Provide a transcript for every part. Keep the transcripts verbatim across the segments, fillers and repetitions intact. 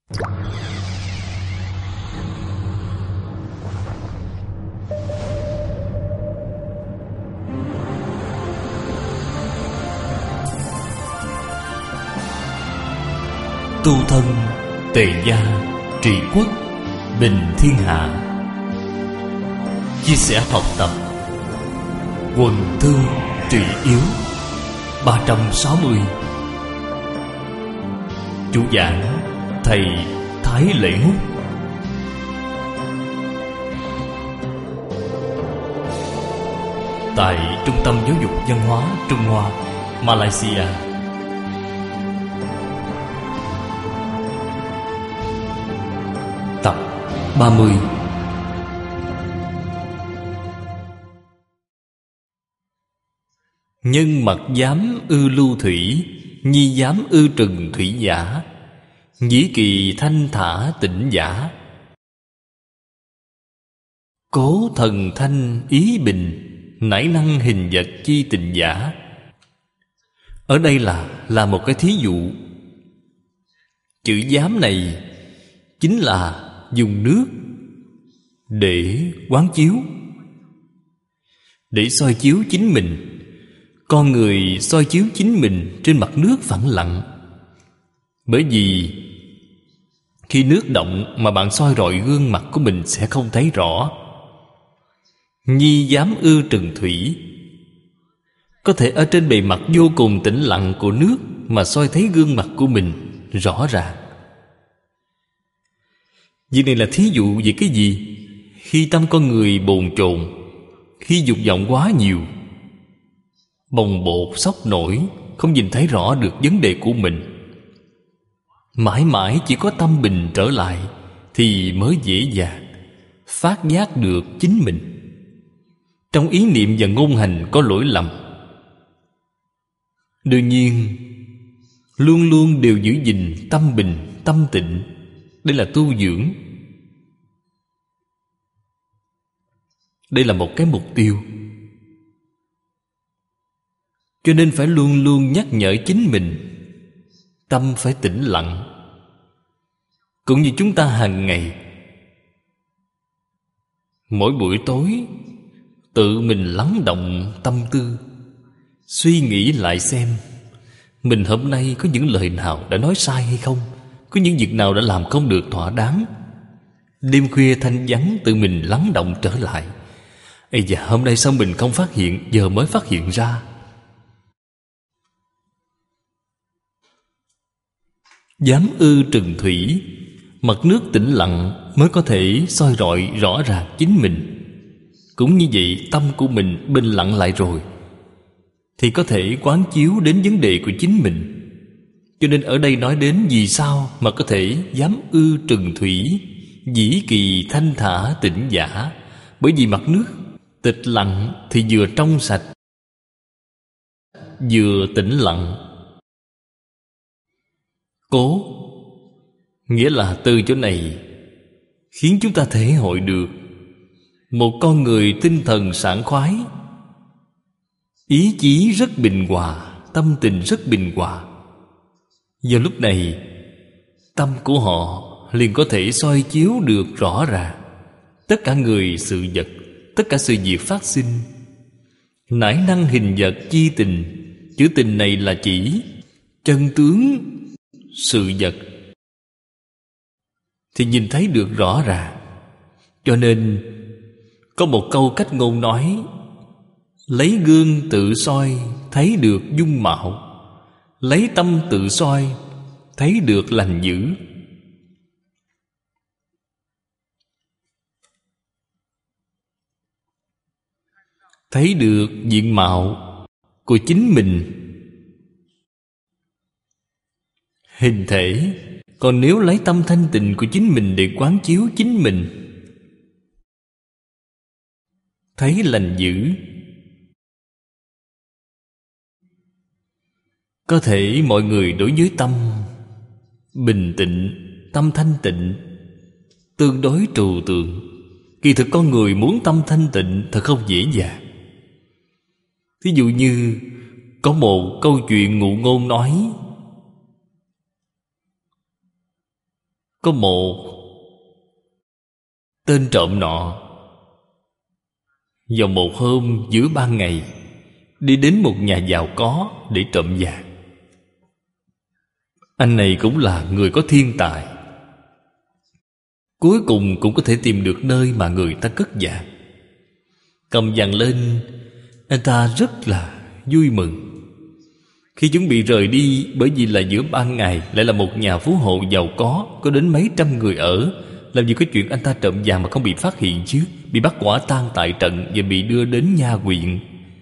Tu thân tề gia trị quốc bình thiên hạ. Chia sẻ học tập quần thương trị yếu. Ba trăm sáu mươi. Chủ giảng thầy Thái Lễ Húc. Tại Trung tâm Giáo dục Văn hóa Trung Hoa, Malaysia. Tập ba mươi. Nhân mật giám ư lưu thủy, nhi giám ư trừng thủy giả. Dĩ kỳ thanh thả tịnh giả. Cố thần thanh ý bình, nải năng hình vật chi tịnh giả. Ở đây là là một cái thí dụ. Chữ giám này chính là dùng nước để quán chiếu, để soi chiếu chính mình. Con người soi chiếu chính mình trên mặt nước phẳng lặng. Bởi vì khi nước động mà bạn soi rọi gương mặt của mình sẽ không thấy rõ. Nhi giám ư trừng thủy, có thể ở trên bề mặt vô cùng tĩnh lặng của nước mà soi thấy gương mặt của mình rõ ràng. Việc này là thí dụ về cái gì? Khi tâm con người bồn chồn, khi dục vọng quá nhiều, bồng bột sốc nổi, không nhìn thấy rõ được vấn đề của mình, mãi mãi chỉ có tâm bình trở lại thì mới dễ dàng phát giác được chính mình. Trong ý niệm và ngôn hành có lỗi lầm, đương nhiên luôn luôn đều giữ gìn tâm bình, tâm tịnh. Đây là tu dưỡng. Đây là một cái mục tiêu. Cho nên phải luôn luôn nhắc nhở chính mình, tâm phải tĩnh lặng. Cũng như chúng ta hàng ngày, mỗi buổi tối tự mình lắng động tâm tư, suy nghĩ lại xem mình hôm nay có những lời nào đã nói sai hay không, có những việc nào đã làm không được thỏa đáng. Đêm khuya thanh vắng tự mình lắng động trở lại. Ây da, hôm nay sao mình không phát hiện, giờ mới phát hiện ra. Giám ư trừng thủy, mặt nước tĩnh lặng mới có thể soi rọi rõ ràng chính mình. Cũng như vậy, tâm của mình bình lặng lại rồi thì có thể quán chiếu đến vấn đề của chính mình. Cho nên ở đây nói đến vì sao mà có thể giám ư trừng thủy, dĩ kỳ thanh thả tĩnh giả. Bởi vì mặt nước tịch lặng thì vừa trong sạch, vừa tĩnh lặng. Cố nghĩa là từ chỗ này khiến chúng ta thể hội được một con người tinh thần sảng khoái, ý chí rất bình hòa, tâm tình rất bình hòa. Vào lúc này, tâm của họ liền có thể soi chiếu được rõ ràng tất cả người sự vật, tất cả sự việc phát sinh. Nải năng hình vật chi tình. Chữ tình này là chỉ chân tướng sự vật thì nhìn thấy được rõ ràng. Cho nên có một câu cách ngôn nói: lấy gương tự soi thấy được dung mạo, lấy tâm tự soi thấy được lành dữ. Thấy được diện mạo của chính mình, hình thể. Còn nếu lấy tâm thanh tịnh của chính mình để quán chiếu chính mình, thấy lành dữ. Có thể mọi người đối với tâm bình tịnh, tâm thanh tịnh tương đối trừu tượng. Kỳ thực con người muốn tâm thanh tịnh thật không dễ dàng. Thí dụ như có một câu chuyện ngụ ngôn nói: Có một tên trộm nọ vào một hôm giữa ban ngày đi đến một nhà giàu có để trộm vàng. Anh này cũng là người có thiên tài, cuối cùng cũng có thể tìm được nơi mà người ta cất vàng. Cầm vàng lên, anh ta rất là vui mừng. Khi chuẩn bị rời đi, bởi vì là giữa ban ngày, lại là một nhà phú hộ giàu có, có đến mấy trăm người ở, làm gì có chuyện anh ta trộm vàng mà không bị phát hiện chứ. Bị bắt quả tang tại trận và bị đưa đến nha huyện.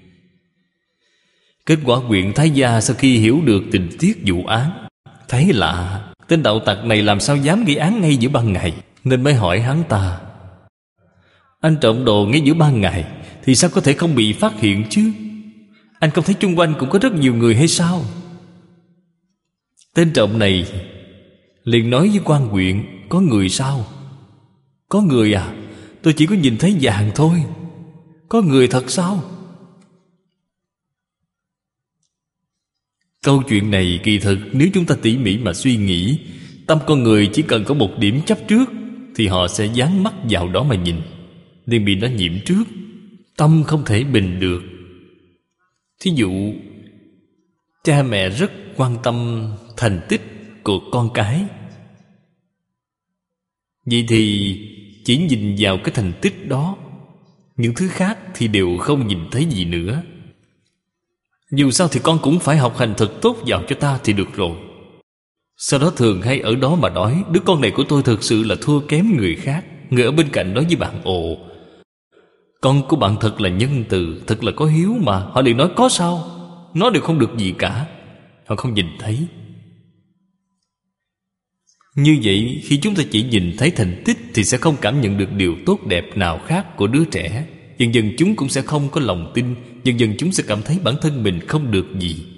Kết quả huyện Thái Gia sau khi hiểu được tình tiết vụ án, thấy lạ, tên đạo tặc này làm sao dám gây án ngay giữa ban ngày, nên mới hỏi hắn ta: anh trộm đồ ngay giữa ban ngày thì sao có thể không bị phát hiện chứ? Anh không thấy chung quanh cũng có rất nhiều người hay sao? Tên trộm này liền nói với quan huyện: có người sao? Có người à? Tôi chỉ có nhìn thấy vàng thôi. Có người thật sao? Câu chuyện này kỳ thực nếu chúng ta tỉ mỉ mà suy nghĩ, tâm con người chỉ cần có một điểm chấp trước thì họ sẽ dán mắt vào đó mà nhìn, nên bị nó nhiễm trước. Tâm không thể bình được. Thí dụ, cha mẹ rất quan tâm thành tích của con cái, vậy thì chỉ nhìn vào cái thành tích đó, những thứ khác thì đều không nhìn thấy gì nữa. Dù sao thì con cũng phải học hành thật tốt vào cho ta thì được rồi. Sau đó thường hay ở đó mà nói: đứa con này của tôi thực sự là thua kém người khác. Người ở bên cạnh nói với bạn: ồ, con của bạn thật là nhân từ, thật là có hiếu mà. Họ liền nói: có sao? Nó đều không được gì cả. Họ không nhìn thấy. Như vậy, khi chúng ta chỉ nhìn thấy thành tích thì sẽ không cảm nhận được điều tốt đẹp nào khác của đứa trẻ. Dần dần chúng cũng sẽ không có lòng tin. Dần dần chúng sẽ cảm thấy bản thân mình không được gì.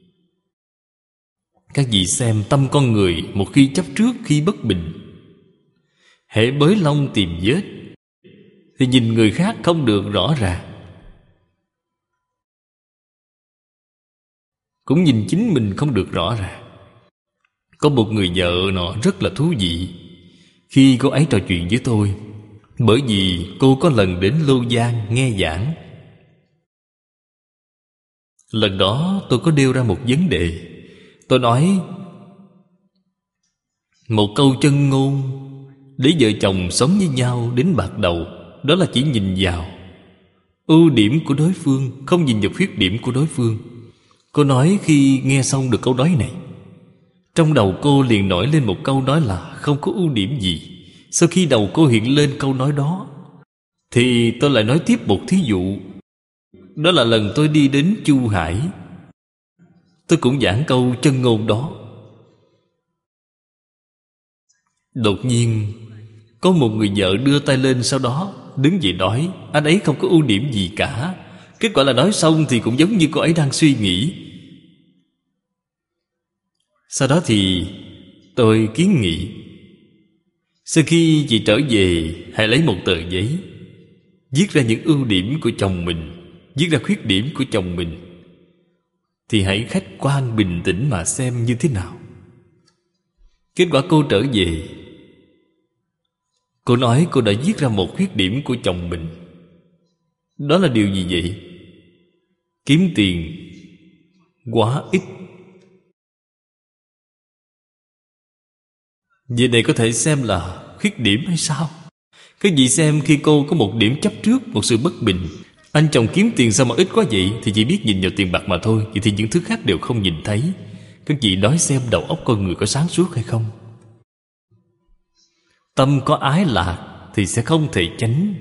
Các vị xem tâm con người một khi chấp trước, khi bất bình, hễ bới lông tìm vết, thì nhìn người khác không được rõ ràng, cũng nhìn chính mình không được rõ ràng. Có một người vợ nọ rất là thú vị. Khi cô ấy trò chuyện với tôi, bởi vì cô có lần đến Lô Giang nghe giảng. Lần đó tôi có nêu ra một vấn đề. Tôi nói một câu chân ngôn để vợ chồng sống với nhau đến bạc đầu, đó là chỉ nhìn vào ưu điểm của đối phương, không nhìn vào khuyết điểm của đối phương. Cô nói khi nghe xong được câu nói này, trong đầu cô liền nổi lên một câu nói là không có ưu điểm gì. Sau khi đầu cô hiện lên câu nói đó, thì tôi lại nói tiếp một thí dụ. Đó là lần tôi đi đến Chu Hải, tôi cũng giảng câu chân ngôn đó. Đột nhiên có một người vợ đưa tay lên, sau đó đứng dậy nói anh ấy không có ưu điểm gì cả. Kết quả là nói xong thì cũng giống như cô ấy đang suy nghĩ. Sau đó thì tôi kiến nghị, sau khi chị trở về, hãy lấy một tờ giấy, viết ra những ưu điểm của chồng mình, viết ra khuyết điểm của chồng mình, thì hãy khách quan bình tĩnh mà xem như thế nào. Kết quả cô trở về, cô nói cô đã viết ra một khuyết điểm của chồng mình. Đó là điều gì vậy? Kiếm tiền quá ít. Vậy này có thể xem là khuyết điểm hay sao? Các vị xem, khi cô có một điểm chấp trước, một sự bất bình, anh chồng kiếm tiền sao mà ít quá vậy, thì chỉ biết nhìn vào tiền bạc mà thôi. Vậy thì những thứ khác đều không nhìn thấy. Các vị nói xem đầu óc con người có sáng suốt hay không? Tâm có ái lạc thì sẽ không thể tránh.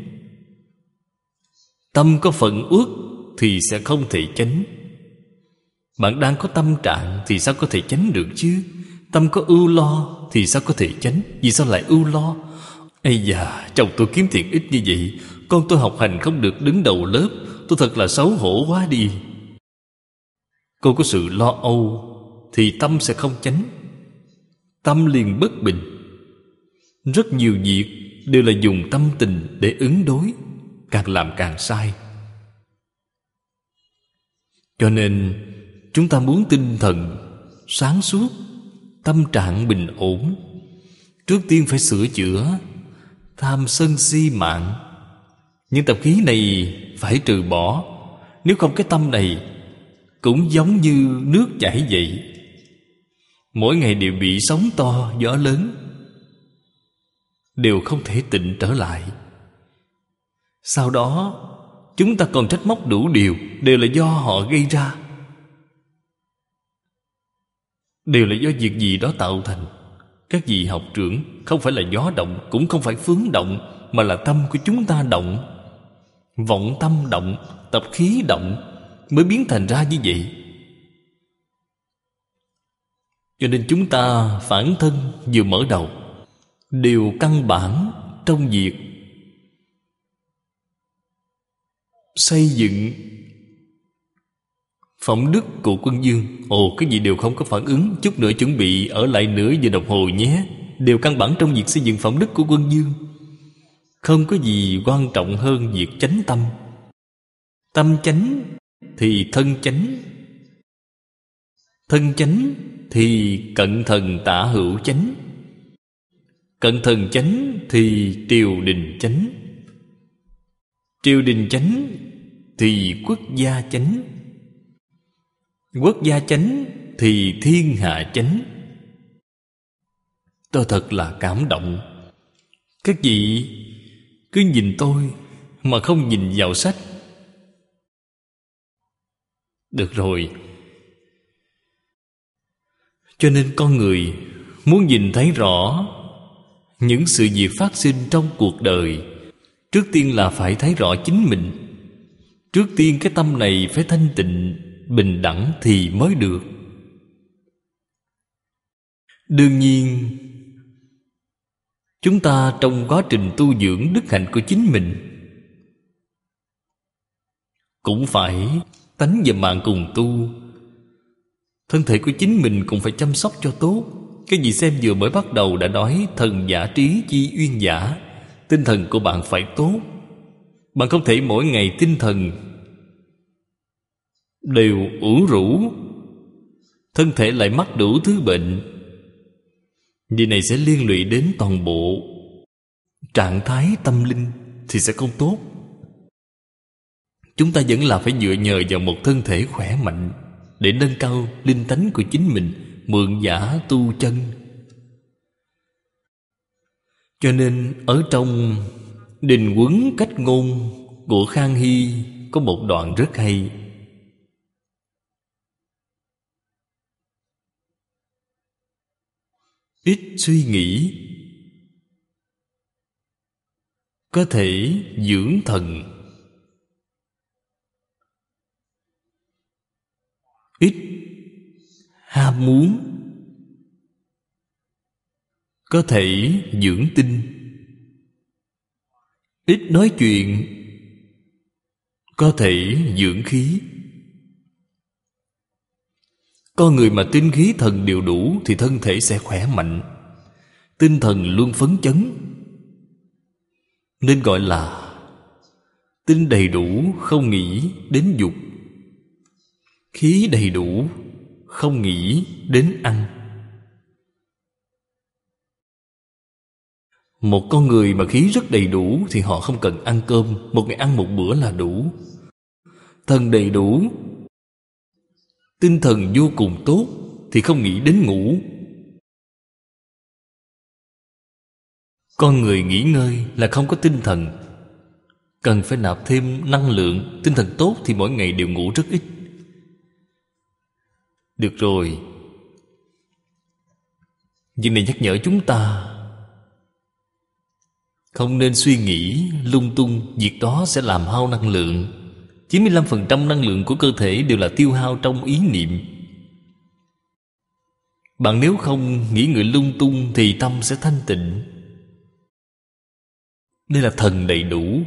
Tâm có phận uất thì sẽ không thể tránh. Bạn đang có tâm trạng thì sao có thể tránh được chứ? Tâm có ưu lo thì sao có thể tránh? Vì sao lại ưu lo? Ây da, chồng tôi kiếm tiền ít như vậy, con tôi học hành không được đứng đầu lớp, tôi thật là xấu hổ quá đi. Cô có sự lo âu thì tâm sẽ không tránh. Tâm liền bất bình. Rất nhiều việc đều là dùng tâm tình để ứng đối, càng làm càng sai. Cho nên chúng ta muốn tinh thần sáng suốt, tâm trạng bình ổn, trước tiên phải sửa chữa tham sân si mạng. Những tập khí này phải trừ bỏ. Nếu không cái tâm này cũng giống như nước chảy vậy, mỗi ngày đều bị sóng to gió lớn, đều không thể tịnh trở lại. Sau đó chúng ta còn trách móc đủ điều, đều là do họ gây ra, đều là do việc gì đó tạo thành. Các vị học trưởng, không phải là gió động, cũng không phải phương động, mà là tâm của chúng ta động. Vọng tâm động, tập khí động, mới biến thành ra như vậy. Cho nên chúng ta phản thân vừa mở đầu, đều căn bản trong việc xây dựng phẩm đức của quân dương. Ồ, cái gì đều không có phản ứng, chút nữa chuẩn bị ở lại nửa giờ đồng hồ nhé. Đều căn bản trong việc xây dựng phẩm đức của quân dương. Không có gì quan trọng hơn việc chánh tâm. Tâm chánh thì thân chánh, thân chánh thì cận thần tả hữu chánh, cận thần chánh thì triều đình chánh, triều đình chánh thì quốc gia chánh, quốc gia chánh thì thiên hạ chánh. Tôi thật là cảm động. Các vị cứ nhìn tôi mà không nhìn vào sách. Được rồi. Cho nên con người muốn nhìn thấy rõ những sự việc phát sinh trong cuộc đời, trước tiên là phải thấy rõ chính mình. Trước tiên cái tâm này phải thanh tịnh, bình đẳng thì mới được. Đương nhiên, chúng ta trong quá trình tu dưỡng đức hạnh của chính mình cũng phải tánh và mạng cùng tu. Thân thể của chính mình cũng phải chăm sóc cho tốt. Cái gì xem vừa mới bắt đầu đã nói thần giả trí chi uyên giả. Tinh thần của bạn phải tốt. Bạn không thể mỗi ngày tinh thần đều ủ rũ, thân thể lại mắc đủ thứ bệnh. Điều này sẽ liên lụy đến toàn bộ trạng thái tâm linh, thì sẽ không tốt. Chúng ta vẫn là phải dựa nhờ vào một thân thể khỏe mạnh để nâng cao linh tánh của chính mình, mượn giả tu chân. Cho nên ở trong Đình Huấn Cách Ngôn của Khang Hy có một đoạn rất hay. Ít suy nghĩ có thể dưỡng thần, ít ham muốn có thể dưỡng tinh, ít nói chuyện có thể dưỡng khí. Con người mà tinh khí thần đều đủ thì thân thể sẽ khỏe mạnh, tinh thần luôn phấn chấn, nên gọi là tinh đầy đủ không nghĩ đến dục, khí đầy đủ không nghĩ đến ăn. Một con người mà khí rất đầy đủ thì họ không cần ăn cơm, một ngày ăn một bữa là đủ. Thần đầy đủ, tinh thần vô cùng tốt thì không nghĩ đến ngủ. Con người nghỉ ngơi là không có tinh thần, cần phải nạp thêm năng lượng. Tinh thần tốt thì mỗi ngày đều ngủ rất ít. Được rồi, việc này nhắc nhở chúng ta không nên suy nghĩ lung tung. Việc đó sẽ làm hao năng lượng. chín mươi lăm phần trăm năng lượng của cơ thể đều là tiêu hao trong ý niệm. Bạn nếu không nghĩ ngợi lung tung thì tâm sẽ thanh tịnh. Đây là thần đầy đủ.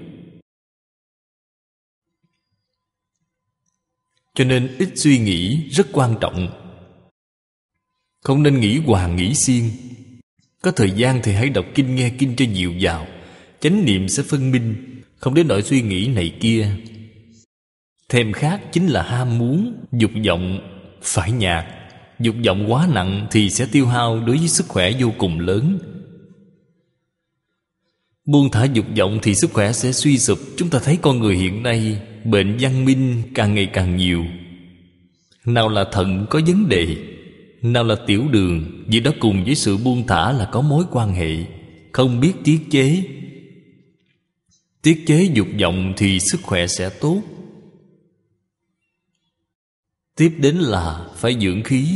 Cho nên ít suy nghĩ rất quan trọng. Không nên nghĩ hoàng nghĩ xiên. Có thời gian thì hãy đọc kinh, nghe kinh cho nhiều vào. Chánh niệm sẽ phân minh, không đến nỗi suy nghĩ này kia. Thèm khát chính là ham muốn, dục vọng phải nhạt. Dục vọng quá nặng thì sẽ tiêu hao đối với sức khỏe vô cùng lớn. Buông thả dục vọng thì sức khỏe sẽ suy sụp. Chúng ta thấy con người hiện nay bệnh văn minh càng ngày càng nhiều. Nào là thận có vấn đề, nào là tiểu đường. Vì đó cùng với sự buông thả là có mối quan hệ. Không biết tiết chế. Tiết chế dục vọng thì sức khỏe sẽ tốt. Tiếp đến là phải dưỡng khí.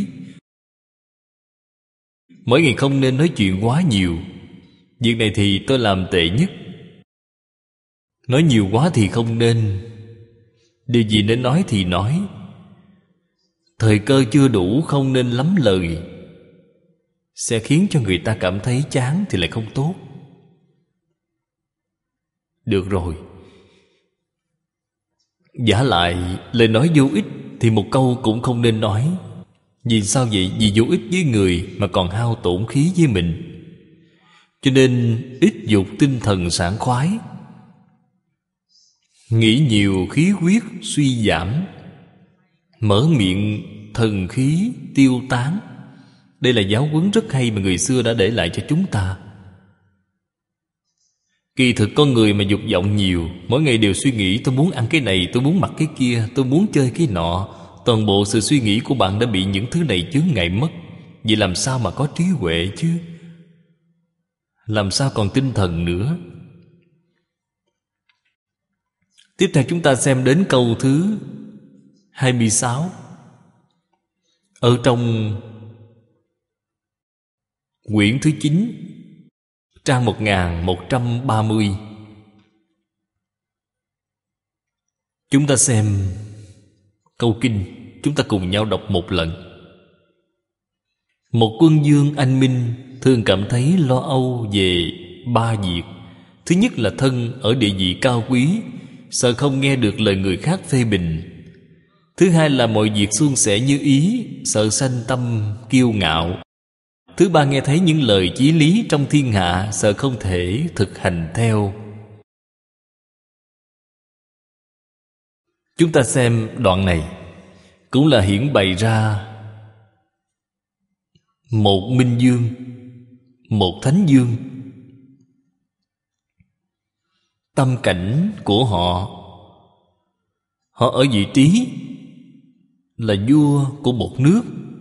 Mỗi ngày không nên nói chuyện quá nhiều. Việc này thì tôi làm tệ nhất. Nói nhiều quá thì không nên. Điều gì nên nói thì nói. Thời cơ chưa đủ không nên lắm lời. Sẽ khiến cho người ta cảm thấy chán thì lại không tốt. Được rồi. Vả lại lời nói vô ích thì một câu cũng không nên nói. Vì sao vậy? Vì vô ích với người mà còn hao tổn khí với mình. Cho nên ít dục tinh thần sảng khoái. Nghĩ nhiều khí huyết suy giảm. Mở miệng thần khí tiêu tán. Đây là giáo huấn rất hay mà người xưa đã để lại cho chúng ta. Kỳ thực con người mà dục vọng nhiều, mỗi ngày đều suy nghĩ tôi muốn ăn cái này, tôi muốn mặc cái kia, tôi muốn chơi cái nọ. Toàn bộ sự suy nghĩ của bạn đã bị những thứ này chướng ngại mất. Vậy làm sao mà có trí huệ chứ? Làm sao còn tinh thần nữa? Tiếp theo chúng ta xem đến câu thứ hai mươi sáu. Ở trong quyển thứ chín, trang một nghìn một trăm ba mươi, chúng ta xem câu kinh. Chúng ta cùng nhau đọc một lần. Một quân vương anh minh thường cảm thấy lo âu về ba việc. Thứ nhất là thân ở địa vị cao quý, sợ không nghe được lời người khác phê bình. Thứ hai là mọi việc suôn sẻ như ý, sợ sanh tâm kiêu ngạo. Thứ ba nghe thấy những lời chí lý trong thiên hạ, sợ không thể thực hành theo. Chúng ta xem đoạn này cũng là hiển bày ra một minh vương, một thánh vương. Tâm cảnh của họ, họ ở vị trí là vua của một nước.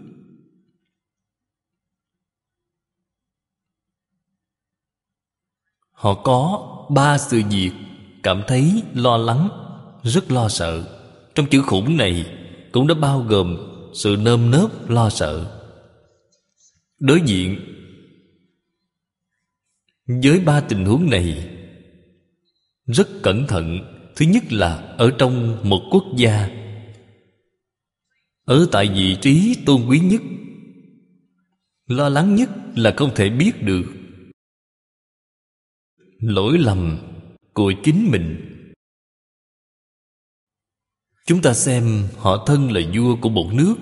Họ có ba sự việc cảm thấy lo lắng, rất lo sợ. Trong chữ khủng này cũng đã bao gồm sự nơm nớp lo sợ. Đối diện với ba tình huống này rất cẩn thận. Thứ nhất là ở trong một quốc gia, ở tại vị trí tôn quý nhất, lo lắng nhất là không thể biết được lỗi lầm của chính mình. Chúng ta xem họ thân là vua của một nước,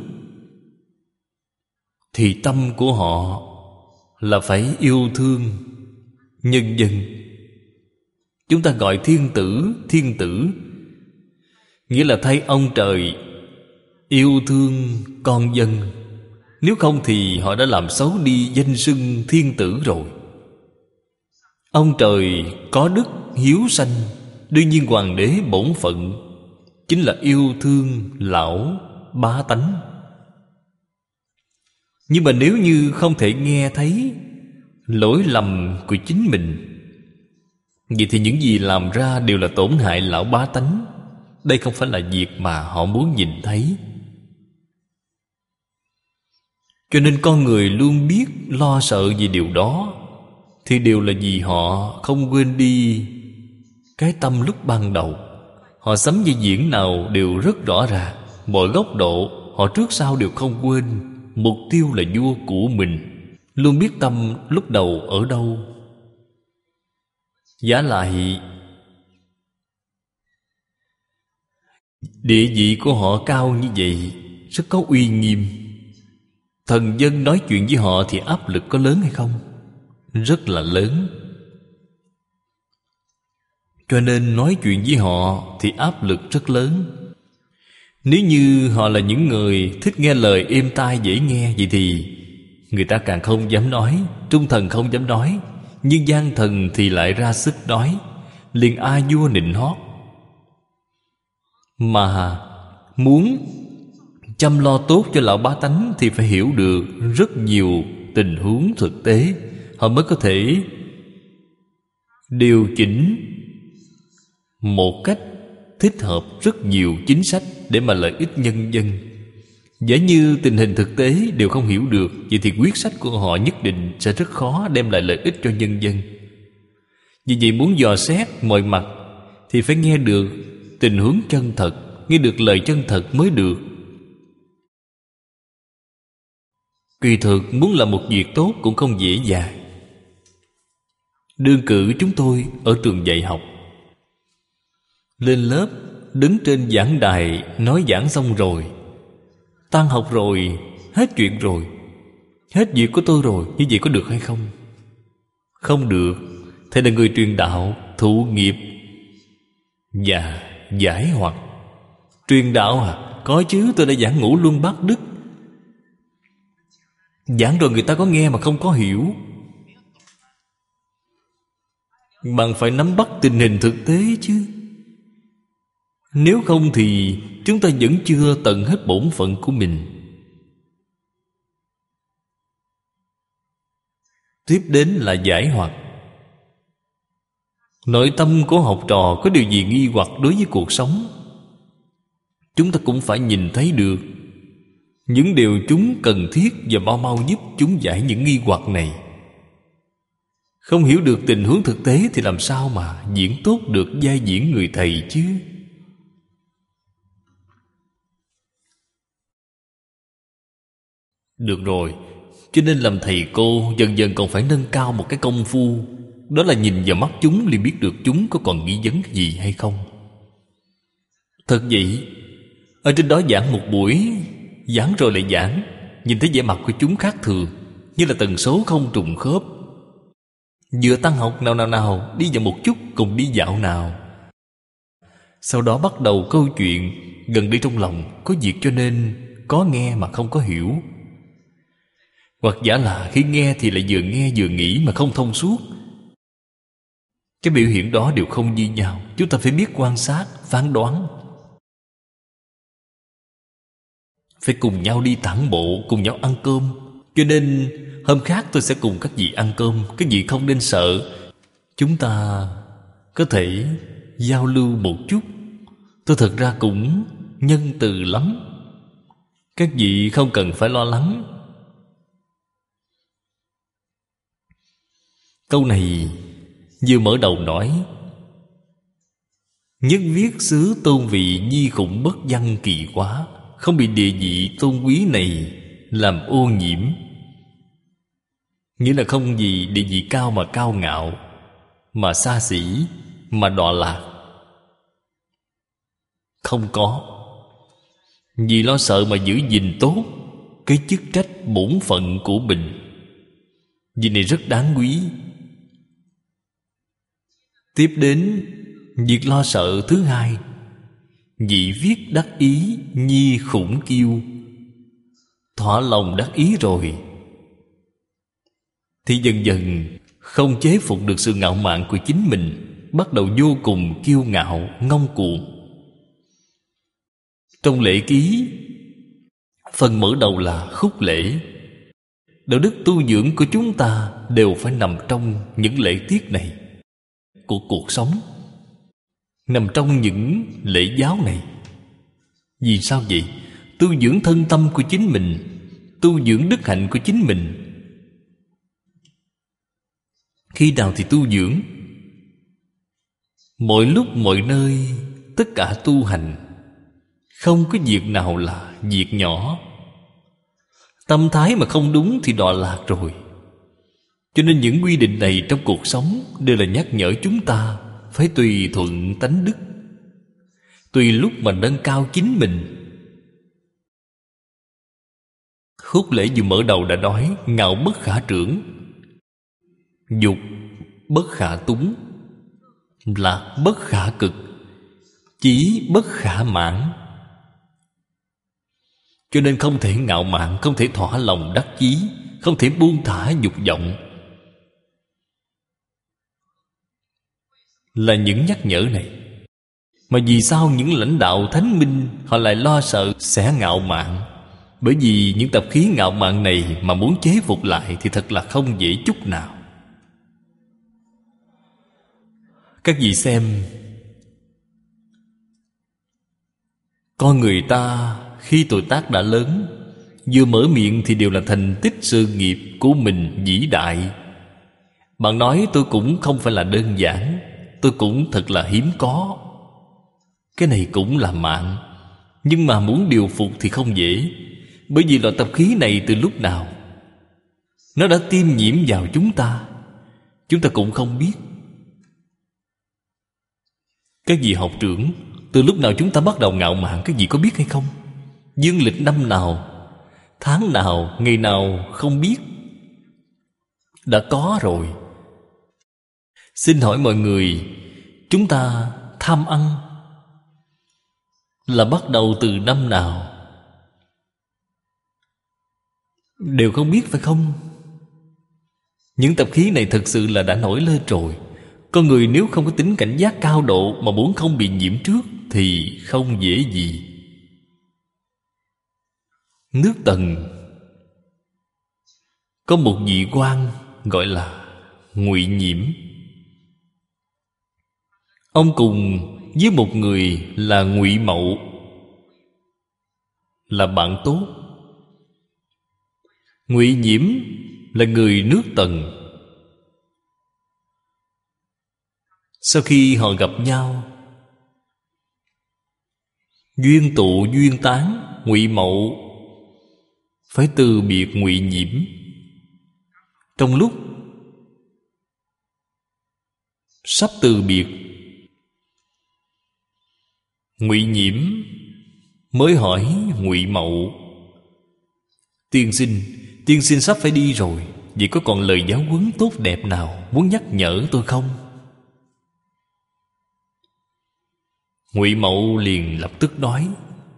thì tâm của họ là phải yêu thương nhân dân. Chúng ta gọi thiên tử, thiên tử nghĩa là thay ông trời yêu thương con dân. Nếu không thì họ đã làm xấu đi danh xưng thiên tử rồi. Ông trời có đức hiếu sanh, đương nhiên hoàng đế bổn phận chính là yêu thương lão bá tánh. Nhưng mà nếu như không thể nghe thấy lỗi lầm của chính mình, vậy thì những gì làm ra đều là tổn hại lão bá tánh. Đây không phải là việc mà họ muốn nhìn thấy. Cho nên con người luôn biết lo sợ về điều đó, thì đều là vì họ không quên đi cái tâm lúc ban đầu. Họ sắm dây diễn nào đều rất rõ ràng. Mọi góc độ họ trước sau đều không quên mục tiêu là vua của mình, luôn biết tâm lúc đầu ở đâu. Vả lại địa vị của họ cao như vậy, rất có uy nghiêm. Thần dân nói chuyện với họ thì áp lực có lớn hay không? Rất là lớn. Cho nên nói chuyện với họ thì áp lực rất lớn. Nếu như họ là những người thích nghe lời êm tai dễ nghe, vậy thì người ta càng không dám nói, trung thần không dám nói. Nhưng gian thần thì lại ra sức nói, liền a vua nịnh hót. Mà muốn chăm lo tốt cho lão bá tánh thì phải hiểu được rất nhiều tình huống thực tế, họ mới có thể điều chỉnh một cách thích hợp rất nhiều chính sách để mà lợi ích nhân dân. Giả như tình hình thực tế đều không hiểu được, vậy thì quyết sách của họ nhất định sẽ rất khó đem lại lợi ích cho nhân dân. Vì vậy muốn dò xét mọi mặt thì phải nghe được tình huống chân thật, nghe được lời chân thật mới được. Kỳ thực muốn làm một việc tốt cũng không dễ dàng. Đương cử chúng tôi ở trường dạy học, lên lớp, đứng trên giảng đài nói giảng xong rồi, tan học rồi, hết chuyện rồi, hết việc của tôi rồi. Như vậy có được hay không? Không được. Thầy là người truyền đạo, thụ nghiệp và giải hoặc. Truyền đạo à? Có chứ, tôi đã giảng Ngũ Luân Bát Đức. Giảng rồi người ta có nghe mà không có hiểu. Bạn phải nắm bắt tình hình thực tế chứ. Nếu không thì chúng ta vẫn chưa tận hết bổn phận của mình. Tiếp đến là giải hoặc. Nội tâm của học trò có điều gì nghi hoặc đối với cuộc sống, chúng ta cũng phải nhìn thấy được những điều chúng cần thiết và mau mau giúp chúng giải những nghi hoặc này. Không hiểu được tình huống thực tế thì làm sao mà diễn tốt được vai diễn người thầy chứ? Được rồi, cho nên làm thầy cô dần dần còn phải nâng cao một cái công phu. Đó là nhìn vào mắt chúng liền biết được chúng có còn nghi vấn gì hay không. Thật vậy, ở trên đó giảng một buổi, giảng rồi lại giảng, nhìn thấy vẻ mặt của chúng khác thường, như là tần số không trùng khớp. Vừa tăng học nào nào nào, đi vào một chút, cùng đi dạo nào. Sau đó bắt đầu câu chuyện, gần đi trong lòng, có việc cho nên có nghe mà không có hiểu. Hoặc giả là khi nghe thì lại vừa nghe vừa nghĩ mà không thông suốt. Cái biểu hiện đó đều không như nhau. Chúng ta phải biết quan sát, phán đoán. Phải cùng nhau đi tản bộ, cùng nhau ăn cơm. Cho nên hôm khác tôi sẽ cùng các vị ăn cơm. Các vị không nên sợ. Chúng ta có thể giao lưu một chút. Tôi thật ra cũng nhân từ lắm. Các vị không cần phải lo lắng. Câu này vừa mở đầu nói: nhất viết xứ tôn vị nhi khủng bất văn kỳ quá, không bị địa vị tôn quý này làm ô nhiễm. Nghĩa là không vì địa vị cao mà cao ngạo, mà xa xỉ, mà đọa lạc. Không có. Vì lo sợ mà giữ gìn tốt cái chức trách bổn phận của mình. Vì này rất đáng quý. Tiếp đến việc lo sợ thứ hai: vị viết đắc ý nhi khủng kiêu. Thỏa lòng đắc ý rồi thì dần dần không chế phục được sự ngạo mạn của chính mình, bắt đầu vô cùng kiêu ngạo, ngông cuồng. Trong lễ ký, phần mở đầu là khúc lễ. Đạo đức tu dưỡng của chúng ta đều phải nằm trong những lễ tiết này của cuộc sống, nằm trong những lễ giáo này. Vì sao vậy? Tu dưỡng thân tâm của chính mình, tu dưỡng đức hạnh của chính mình. Khi nào thì tu dưỡng? Mọi lúc mọi nơi, tất cả tu hành, không có việc nào là việc nhỏ. Tâm thái mà không đúng thì đọa lạc rồi. Cho nên những quy định này trong cuộc sống đều là nhắc nhở chúng ta phải tùy thuận tánh đức, tùy lúc mà nâng cao chính mình. Khúc lễ vừa mở đầu đã nói: ngạo bất khả trưởng, dục bất khả túng, lạc bất khả cực, chí bất khả mãn. Cho nên không thể ngạo mạn, không thể thỏa lòng đắc chí, không thể buông thả dục vọng. là những nhắc nhở này. Mà vì sao những lãnh đạo thánh minh họ lại lo sợ sẽ ngạo mạn? Bởi vì những tập khí ngạo mạn này mà muốn chế phục lại thì thật là không dễ chút nào. Các vị xem, con người ta khi tuổi tác đã lớn, vừa mở miệng thì đều là thành tích sự nghiệp của mình vĩ đại. Bạn nói tôi cũng không phải là đơn giản, tôi cũng thật là hiếm có. Cái này cũng là mạng. Nhưng mà muốn điều phục thì không dễ. Bởi vì loại tập khí này từ lúc nào nó đã tiêm nhiễm vào chúng ta, chúng ta cũng không biết. Các vị học trưởng, từ lúc nào chúng ta bắt đầu ngạo mạn, các vị có biết hay không? Dương lịch năm nào, tháng nào, ngày nào không biết. Đã có rồi. Xin hỏi mọi người, chúng ta tham ăn là bắt đầu từ năm nào? Đều không biết phải không? Những tập khí này thực sự là đã nổi lên rồi. Con người nếu không có tính cảnh giác cao độ mà muốn không bị nhiễm trước thì không dễ gì. Nước Tần có một vị quan gọi là Ngụy Nhiễm. Ông cùng với một người là Ngụy Mậu là bạn tốt. Ngụy Nhiễm là người nước Tần. Sau khi họ gặp nhau, duyên tụ duyên tán, Ngụy Mậu phải từ biệt Ngụy Nhiễm. Trong lúc sắp từ biệt, Ngụy Nhiễm mới hỏi Ngụy Mậu: Tiên sinh, tiên sinh sắp phải đi rồi, vậy có còn lời giáo huấn tốt đẹp nào muốn nhắc nhở tôi không? Ngụy Mậu liền lập tức nói: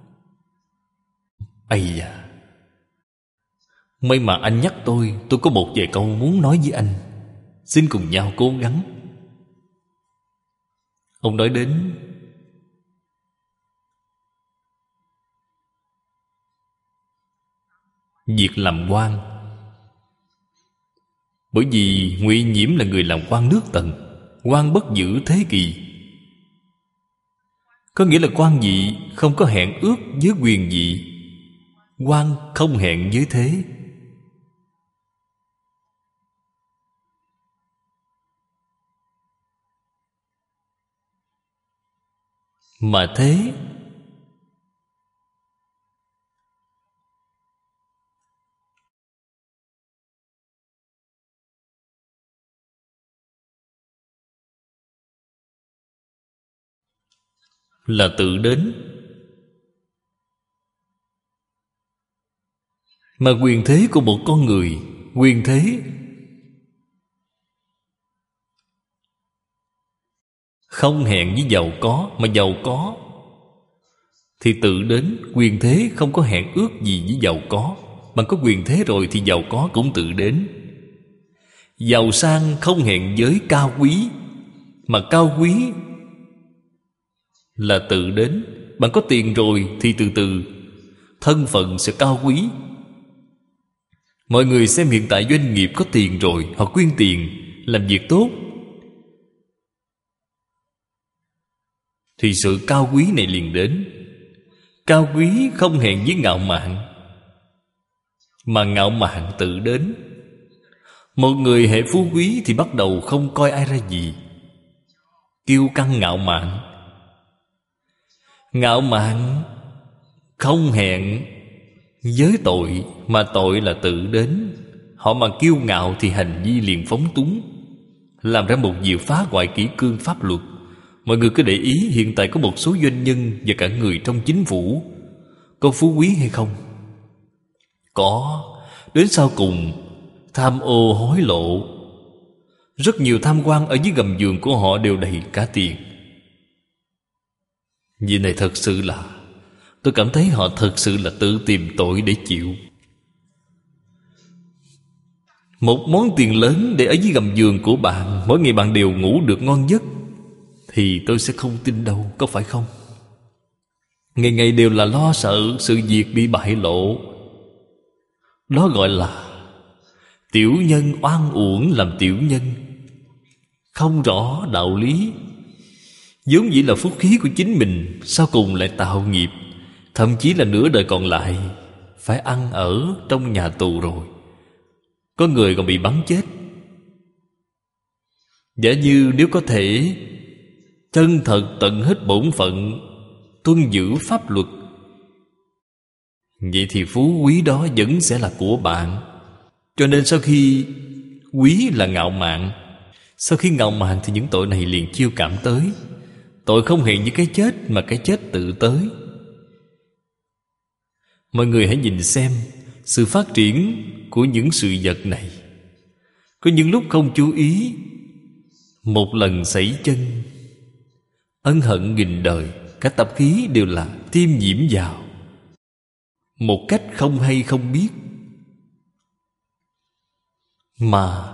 Ây da, may mà anh nhắc tôi, tôi có một vài câu muốn nói với anh, xin cùng nhau cố gắng. Ông nói đến việc làm quan. Bởi vì Ngụy Nhiễm là người làm quan nước Tần, quan bất giữ thế kỳ. Có nghĩa là quan vị không có hẹn ước với quyền vị, quan không hẹn với thế. Mà thế là tự đến. Mà quyền thế của một con người, quyền thế không hẹn với giàu có, mà giàu có thì tự đến. Quyền thế không có hẹn ước gì với giàu có. Bạn có quyền thế rồi thì giàu có cũng tự đến. Giàu sang không hẹn với cao quý, mà cao quý là tự đến. Bạn có tiền rồi thì từ từ thân phận sẽ cao quý. Mọi người xem hiện tại doanh nghiệp có tiền rồi, họ quyên tiền làm việc tốt thì sự cao quý này liền đến. Cao quý không hẹn với ngạo mạn, mà ngạo mạn tự đến. Một người hệ phú quý thì bắt đầu không coi ai ra gì, kiêu căng ngạo mạn. Ngạo mạn không hẹn với tội, mà tội là tự đến. Họ mà kiêu ngạo thì hành vi liền phóng túng, làm ra một việc phá hoại kỷ cương pháp luật. Mọi người cứ để ý, hiện tại có một số doanh nhân và cả người trong chính phủ có phú quý hay không? Có. Đến sau cùng tham ô hối lộ. Rất nhiều tham quan ở dưới gầm giường của họ đều đầy cả tiền. Vì này thật sự là, tôi cảm thấy họ thật sự là tự tìm tội để chịu. Một món tiền lớn để ở dưới gầm giường của bạn, mỗi ngày bạn đều ngủ được ngon giấc, thì tôi sẽ không tin đâu, có phải không? Ngày ngày đều là lo sợ sự việc bị bại lộ. Đó gọi là tiểu nhân oan uổng làm tiểu nhân, không rõ đạo lý. vốn dĩ là phúc khí của chính mình, sau cùng lại tạo nghiệp, thậm chí là nửa đời còn lại phải ăn ở trong nhà tù rồi. Có người còn bị bắn chết. Giả như nếu có thể chân thật tận hết bổn phận, tuân giữ pháp luật, vậy thì phú quý đó vẫn sẽ là của bạn. Cho nên sau khi quý là ngạo mạn, sau khi ngạo mạn thì những tội này liền chiêu cảm tới. Tội không hề như cái chết, mà cái chết tự tới. Mọi người hãy nhìn xem sự phát triển của những sự vật này. Có những lúc không chú ý, một lần sẩy chân, ân hận nghìn đời, cả tập khí đều là tiêm nhiễm vào, một cách không hay không biết. Mà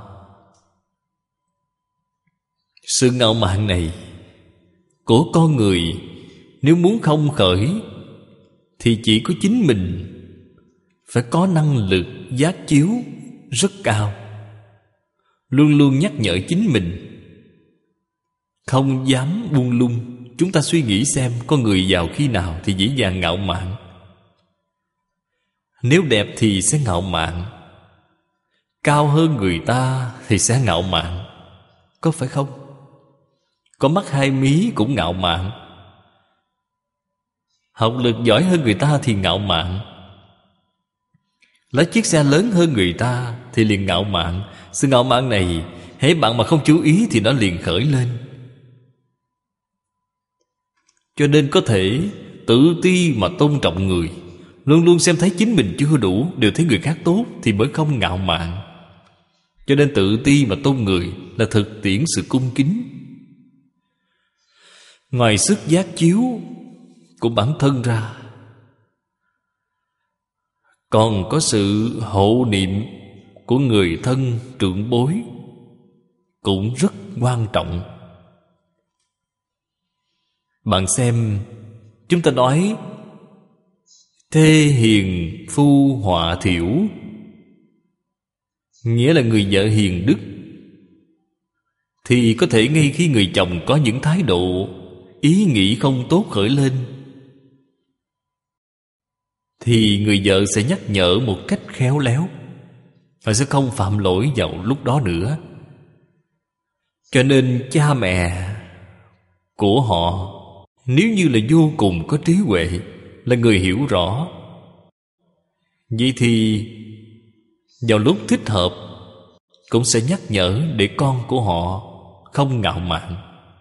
sự ngạo mạn này của con người, nếu muốn không khởi thì chỉ có chính mình phải có năng lực giác chiếu rất cao, luôn luôn nhắc nhở chính mình, không dám buông lung. Chúng ta suy nghĩ xem, con người giàu khi nào thì dễ dàng ngạo mạn. Nếu đẹp thì sẽ ngạo mạn, cao hơn người ta thì sẽ ngạo mạn, có phải không? Có mắt hai mí cũng ngạo mạn, học lực giỏi hơn người ta thì ngạo mạn, lái chiếc xe lớn hơn người ta thì liền ngạo mạn. Sự ngạo mạn này, hễ bạn mà không chú ý thì nó liền khởi lên. Cho nên có thể tự ti mà tôn trọng người, luôn luôn xem thấy chính mình chưa đủ, đều thấy người khác tốt thì mới không ngạo mạn. Cho nên tự ti mà tôn người là thực tiễn sự cung kính. Ngoài sức giác chiếu của bản thân ra, còn có sự hộ niệm của người thân trưởng bối cũng rất quan trọng. Bạn xem, chúng ta nói thê hiền phu họa thiểu, nghĩa là người vợ hiền đức, thì có thể ngay khi người chồng có những thái độ ý nghĩ không tốt khởi lên, thì người vợ sẽ nhắc nhở một cách khéo léo, và sẽ không phạm lỗi vào lúc đó nữa. Cho nên cha mẹ của họ nếu như là vô cùng có trí huệ, là người hiểu rõ, vậy thì vào lúc thích hợp cũng sẽ nhắc nhở để con của họ không ngạo mạn.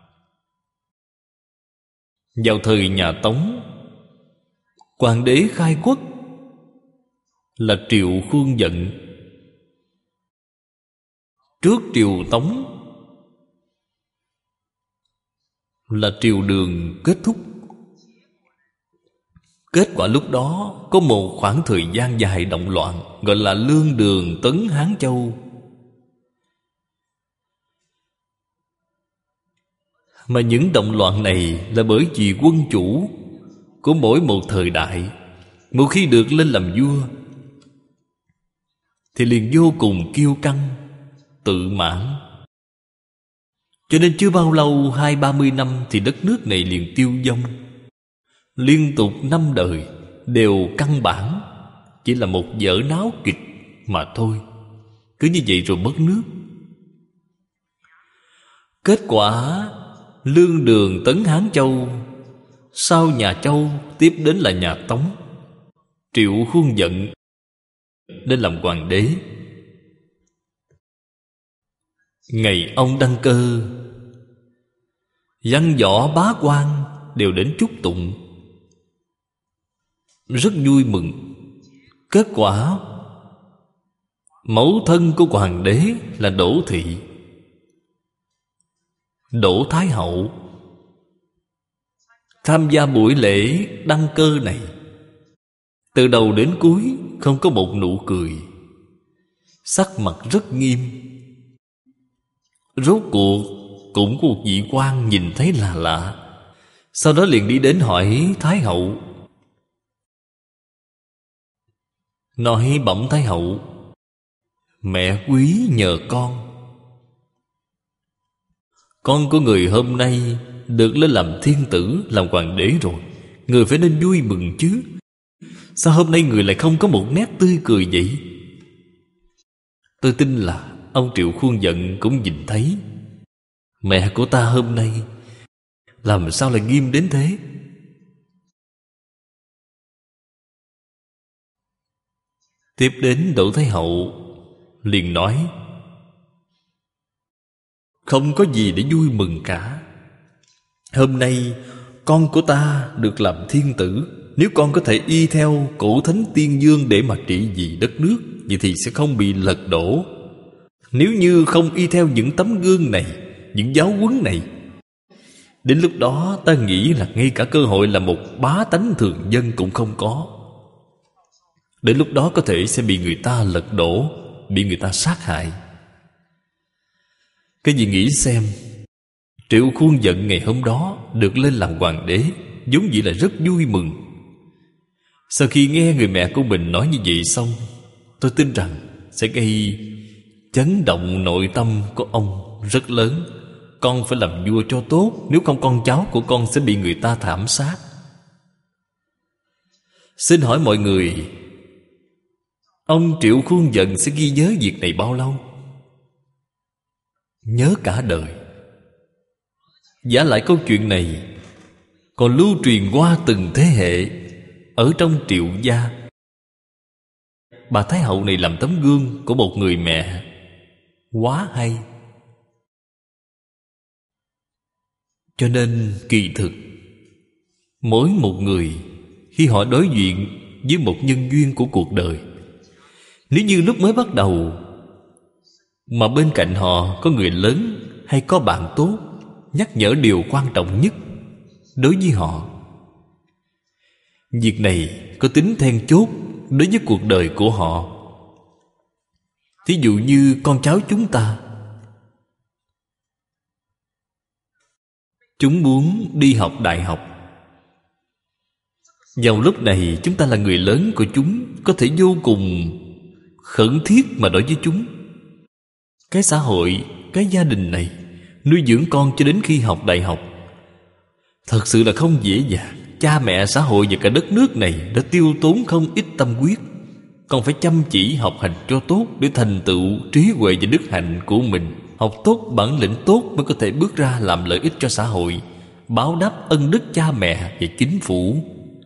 Vào thời nhà Tống, hoàng đế khai quốc là Triệu Khuông Dận. Trước Triều Tống là Triều Đường kết thúc. Kết quả lúc đó có một khoảng thời gian dài động loạn, gọi là Lương Đường tấn Hán Châu. Mà những động loạn này là bởi vì quân chủ của mỗi một thời đại, một khi được lên làm vua thì liền vô cùng kiêu căng, tự mãn. Cho nên chưa bao lâu, hai ba mươi năm thì đất nước này liền tiêu vong. Liên tục năm đời đều căn bản chỉ là một vở náo kịch mà thôi. Cứ như vậy rồi mất nước. Kết quả Lương Đường tấn Hán Châu, sau nhà Châu tiếp đến là nhà Tống. Triệu Khuông Dận nên làm hoàng đế. Ngày ông đăng cơ, văn võ bá quan đều đến chúc tụng, rất vui mừng. Kết quả mẫu thân của hoàng đế là Đỗ Thị, Đỗ Thái Hậu, tham gia buổi lễ đăng cơ này. Từ đầu đến cuối không có một nụ cười, sắc mặt rất nghiêm. Rốt cuộc cũng có một vị quan nhìn thấy là lạ. Sau đó liền đi đến hỏi Thái hậu, nói bẩm Thái hậu, mẹ quý nhờ con. Con của người hôm nay được lên làm thiên tử, làm hoàng đế rồi. Người phải nên vui mừng chứ. Sao hôm nay người lại không có một nét tươi cười vậy? Tôi tin là ông Triệu Khuôn Dận cũng nhìn thấy. Mẹ của ta hôm nay làm sao lại nghiêm đến thế? Tiếp đến Đỗ Thái hậu liền nói, không có gì để vui mừng cả. Hôm nay con của ta được làm thiên tử. Nếu con có thể y theo cổ thánh tiên dương để mà trị vì đất nước, vậy thì sẽ không bị lật đổ. Nếu như không y theo những tấm gương này, những giáo huấn này, đến lúc đó ta nghĩ là ngay cả cơ hội là một bá tánh thường dân cũng không có. Đến lúc đó có thể sẽ bị người ta lật đổ, bị người ta sát hại. Cái gì nghĩ xem, Triệu Khuôn Dận ngày hôm đó được lên làm hoàng đế, vốn dĩ là rất vui mừng. Sau khi nghe người mẹ của mình nói như vậy xong, tôi tin rằng sẽ gây chấn động nội tâm của ông rất lớn. Con phải làm vua cho tốt, nếu không con cháu của con sẽ bị người ta thảm sát. Xin hỏi mọi người, ông Triệu Khuôn Dận sẽ ghi nhớ việc này bao lâu? Nhớ cả đời. Giả lại câu chuyện này còn lưu truyền qua từng thế hệ ở trong Triệu gia. Bà Thái hậu này làm tấm gương của một người mẹ quá hay. Cho nên kỳ thực mỗi một người khi họ đối diện với một nhân duyên của cuộc đời, nếu như lúc mới bắt đầu mà bên cạnh họ có người lớn hay có bạn tốt nhắc nhở điều quan trọng nhất đối với họ, việc này có tính then chốt đối với cuộc đời của họ. Thí dụ như con cháu chúng ta, chúng muốn đi học đại học. Vào lúc này chúng ta là người lớn của chúng, có thể vô cùng khẩn thiết mà đối với chúng. Cái xã hội, cái gia đình này nuôi dưỡng con cho đến khi học đại học thật sự là không dễ dàng. Cha mẹ, xã hội và cả đất nước này đã tiêu tốn không ít tâm huyết. Con phải chăm chỉ học hành cho tốt để thành tựu trí huệ và đức hạnh của mình. Học tốt, bản lĩnh tốt mới có thể bước ra làm lợi ích cho xã hội, báo đáp ân đức cha mẹ và chính phủ.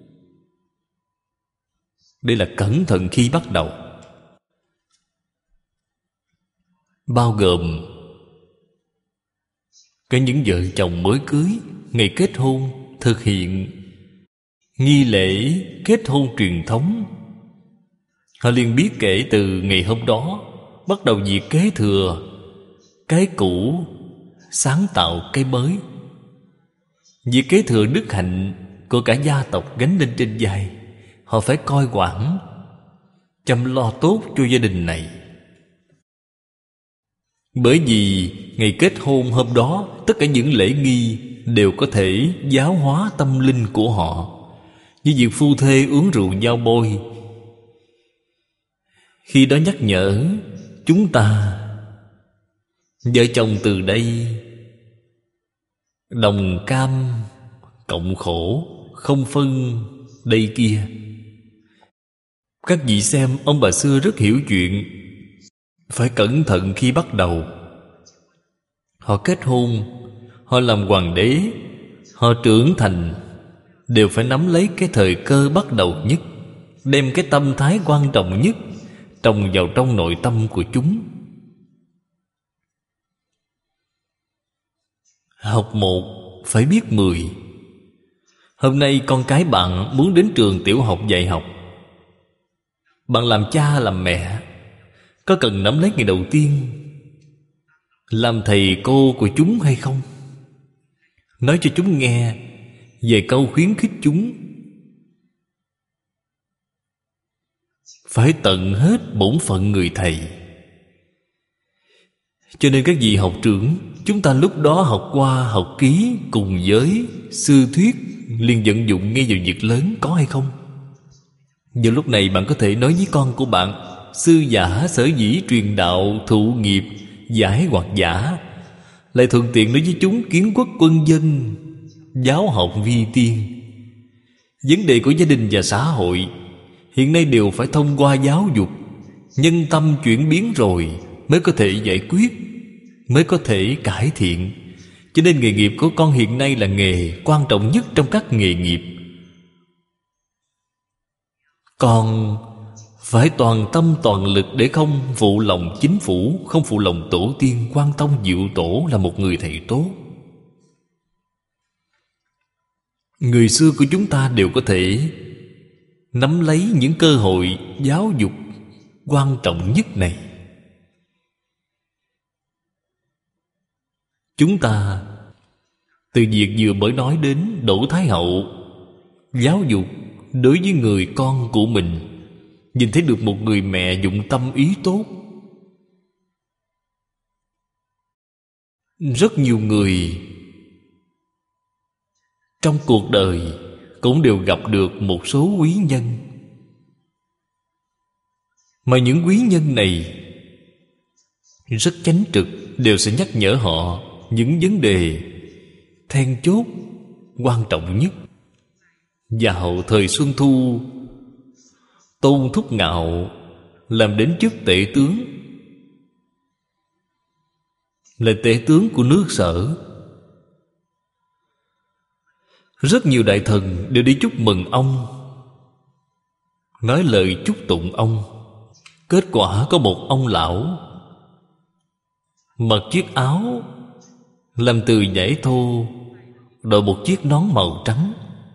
Đây là cẩn thận khi bắt đầu, bao gồm cả những vợ chồng mới cưới, ngày kết hôn thực hiện nghi lễ kết hôn truyền thống. Họ liền biết kể từ ngày hôm đó bắt đầu việc kế thừa cái cũ, sáng tạo cái mới. Việc kế thừa đức hạnh của cả gia tộc gánh lên trên vai. Họ phải coi quản, chăm lo tốt cho gia đình này. Bởi vì ngày kết hôn hôm đó, tất cả những lễ nghi đều có thể giáo hóa tâm linh của họ. Như việc phu thê uống rượu giao bôi, khi đó nhắc nhở chúng ta vợ chồng từ đây đồng cam cộng khổ, không phân đây kia. Các vị xem, ông bà xưa rất hiểu chuyện. Phải cẩn thận khi bắt đầu. Họ kết hôn, họ làm hoàng đế, họ trưởng thành, đều phải nắm lấy cái thời cơ bắt đầu nhất, đem cái tâm thái quan trọng nhất trồng vào trong nội tâm của chúng. Học một phải biết mười. Hôm nay con cái bạn muốn đến trường tiểu học dạy học. Bạn làm cha làm mẹ có cần nắm lấy ngày đầu tiên làm thầy cô của chúng hay không? Nói cho chúng nghe về câu khuyến khích chúng. Phải tận hết bổn phận người thầy. Cho nên các vị học trưởng, chúng ta lúc đó học qua học ký cùng với sư thuyết liền vận dụng ngay vào việc lớn, có hay không? Vào lúc này bạn có thể nói với con của bạn: sư giả sở dĩ truyền đạo thụ nghiệp giải hoặc giả, lại thuận tiện nói với chúng kiến quốc quân dân, giáo học vi tiên. Vấn đề của gia đình và xã hội hiện nay đều phải thông qua giáo dục, nhân tâm chuyển biến rồi mới có thể giải quyết, mới có thể cải thiện. Cho nên nghề nghiệp của con hiện nay là nghề quan trọng nhất trong các nghề nghiệp. Con phải toàn tâm toàn lực để không phụ lòng chính phủ, không phụ lòng tổ tiên. Quan Tông Diệu Tổ là một người thầy tốt. Người xưa của chúng ta đều có thể nắm lấy những cơ hội giáo dục quan trọng nhất này. Chúng ta từ việc vừa mới nói đến Đỗ Thái Hậu giáo dục đối với người con của mình, nhìn thấy được một người mẹ dụng tâm ý tốt. Rất nhiều người trong cuộc đời cũng đều gặp được một số quý nhân, mà những quý nhân này rất chánh trực, đều sẽ nhắc nhở họ những vấn đề then chốt quan trọng nhất. Vào thời Xuân Thu, Tôn Thúc Ngạo làm đến chức tể tướng, là tể tướng của nước Sở. Rất nhiều đại thần đều đi chúc mừng ông, nói lời chúc tụng ông. Kết quả có một ông lão mặc chiếc áo làm từ vải thô, đội một chiếc nón màu trắng.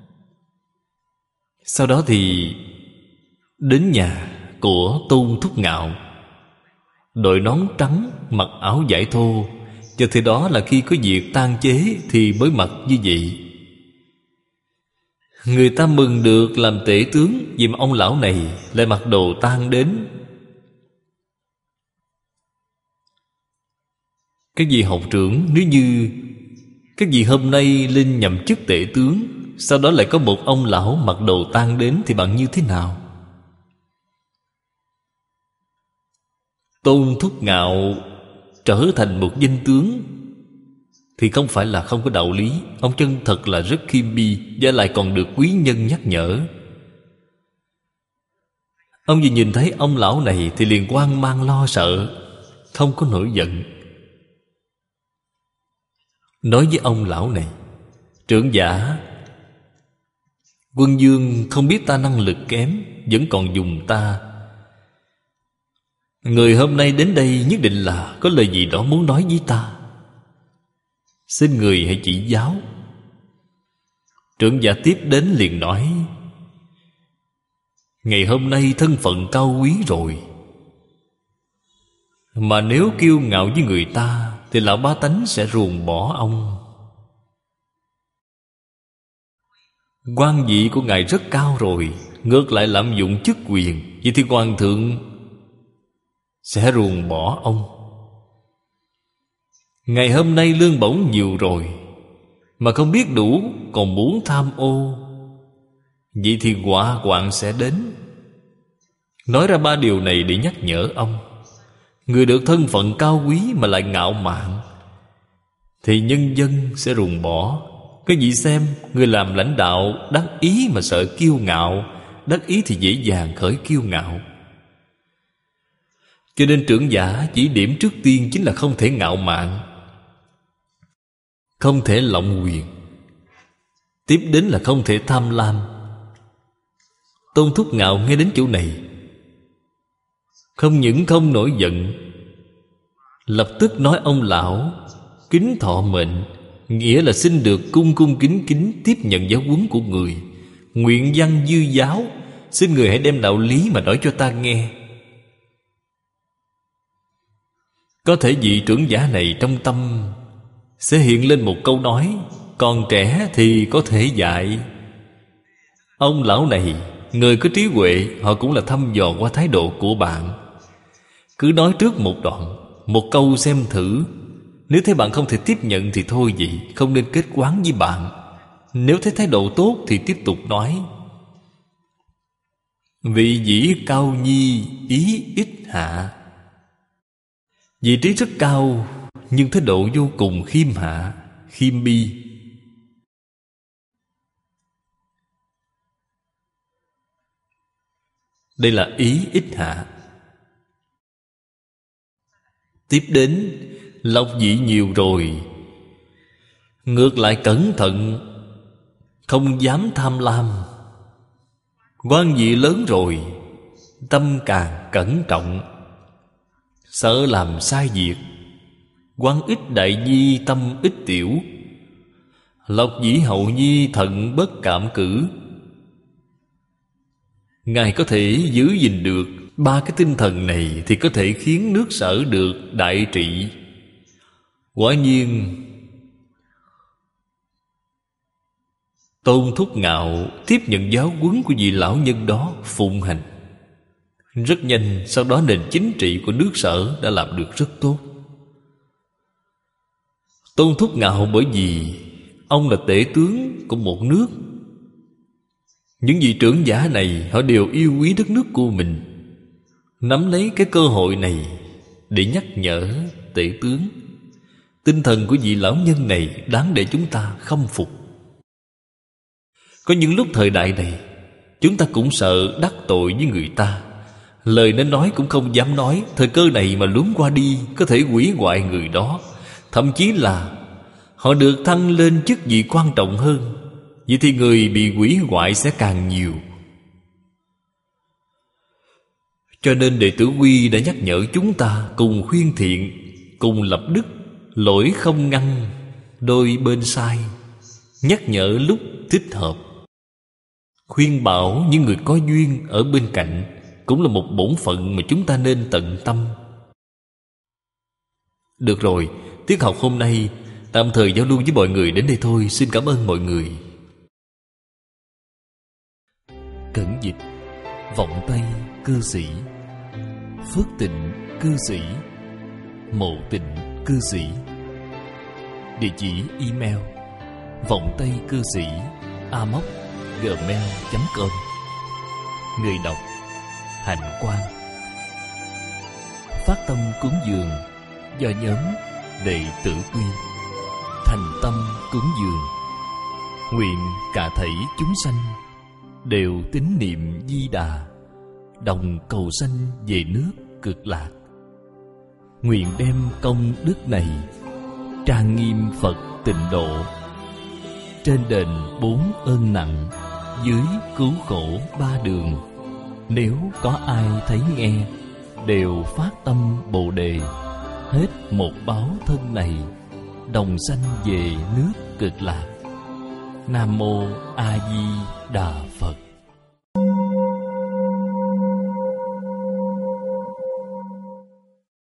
Sau đó thì đến nhà của Tôn Thúc Ngạo, đội nón trắng, mặc áo vải thô. Và thì đó là khi có việc tang chế thì mới mặc như vậy. Người ta mừng được làm tể tướng, vì mà ông lão này lại mặc đồ tang đến. Các vị học trưởng, nếu như các vị hôm nay lên nhậm chức tể tướng, sau đó lại có một ông lão mặc đồ tang đến, thì bạn như thế nào? Tôn Thúc Ngạo trở thành một danh tướng thì không phải là không có đạo lý. Ông chân thật là rất khiêm bi, và lại còn được quý nhân nhắc nhở. Ông vừa nhìn thấy ông lão này thì liền hoang mang lo sợ, không có nổi giận. Nói với ông lão này: trưởng giả, quân vương không biết ta năng lực kém, vẫn còn dùng ta. Người hôm nay đến đây nhất định là có lời gì đó muốn nói với ta, xin người hãy chỉ giáo. Trưởng giả tiếp đến liền nói: ngày hôm nay thân phận cao quý rồi, mà nếu kiêu ngạo với người ta thì lão bá tánh sẽ ruồng bỏ ông. Quan vị của ngài rất cao rồi, ngược lại lạm dụng chức quyền, vậy thì hoàng thượng sẽ ruồng bỏ ông. Ngày hôm nay lương bổng nhiều rồi mà không biết đủ, còn muốn tham ô, vậy thì họa hoạn sẽ đến. Nói ra ba điều này để nhắc nhở ông. Người được thân phận cao quý mà lại ngạo mạn thì nhân dân sẽ ruồng bỏ. Các vị xem, người làm lãnh đạo đắc ý mà sợ kiêu ngạo, đắc ý thì dễ dàng khởi kiêu ngạo. Cho nên trưởng giả chỉ điểm trước tiên chính là không thể ngạo mạn, không thể lộng quyền, tiếp đến là không thể tham lam. Tôn Thúc Ngạo nghe đến chỗ này, không những không nổi giận, lập tức nói ông lão kính thọ mệnh, nghĩa là xin được cung cung kính kính tiếp nhận giáo huấn của người. Nguyện văn dư giáo, xin người hãy đem đạo lý mà nói cho ta nghe. Có thể vị trưởng giả này trong tâm sẽ hiện lên một câu nói: còn trẻ thì có thể dạy. Ông lão này, người có trí huệ, họ cũng là thăm dò qua thái độ của bạn. Cứ nói trước một đoạn, một câu xem thử. Nếu thấy bạn không thể tiếp nhận thì thôi vậy, không nên kết quán với bạn. Nếu thấy thái độ tốt thì tiếp tục nói: vị dĩ cao nhi, ý ít hạ. Vị trí rất cao, nhưng thái độ vô cùng khiêm hạ, khiêm bi. Đây là ý ít hạ. Tiếp đến, lộc vị nhiều rồi, ngược lại cẩn thận, không dám tham lam. Quan vị lớn rồi, tâm càng cẩn trọng, sợ làm sai việc. Quan ít đại nhi, tâm ít tiểu. Lộc dĩ hậu nhi, thận bất cảm cử. Ngài có thể giữ gìn được ba cái tinh thần này thì có thể khiến nước Sở được đại trị. Quả nhiên Tôn Thúc Ngạo tiếp nhận giáo huấn của vị lão nhân đó, phụng hành. Rất nhanh sau đó nền chính trị của nước Sở đã làm được rất tốt. Tôn Thúc Ngạo bởi vì ông là tể tướng của một nước. Những vị trưởng giả này họ đều yêu quý đất nước của mình, nắm lấy cái cơ hội này để nhắc nhở tể tướng. Tinh thần của vị lão nhân này đáng để chúng ta khâm phục. Có những lúc thời đại này chúng ta cũng sợ đắc tội với người ta, lời nên nói cũng không dám nói. Thời cơ này mà luống qua đi, có thể hủy hoại người đó, thậm chí là họ được thăng lên chức vị quan trọng hơn. Vậy thì người bị hủy hoại sẽ càng nhiều. Cho nên đệ tử Quy đã nhắc nhở chúng ta cùng khuyên thiện, cùng lập đức, lỗi không ngăn, đôi bên sai, nhắc nhở lúc thích hợp. Khuyên bảo những người có duyên ở bên cạnh cũng là một bổn phận mà chúng ta nên tận tâm. Được rồi, tiết học hôm nay tạm thời giao lưu với mọi người đến đây thôi. Xin cảm ơn mọi người. Cẩn dịch: Vọng Tây cư sĩ, Phước Tịnh cư sĩ, Mộ Tịnh cư sĩ. Địa chỉ email: vọng tây cư sĩ a m o c gmail chấm com. Người đọc: Hạnh Quang. Phát tâm cúng dường do nhóm đệ tử Quy. Thành tâm cúng dường, nguyện cả thảy chúng sanh đều tín niệm Di Đà, đồng cầu sanh về nước Cực Lạc. Nguyện đem công đức này trang nghiêm Phật Tịnh Độ, trên đền bốn ơn nặng, dưới cứu khổ ba đường. Nếu có ai thấy nghe, đều phát tâm Bồ Đề, hết một báo thân này, đồng sanh về nước Cực Lạc. Nam Mô A Di Đà Phật.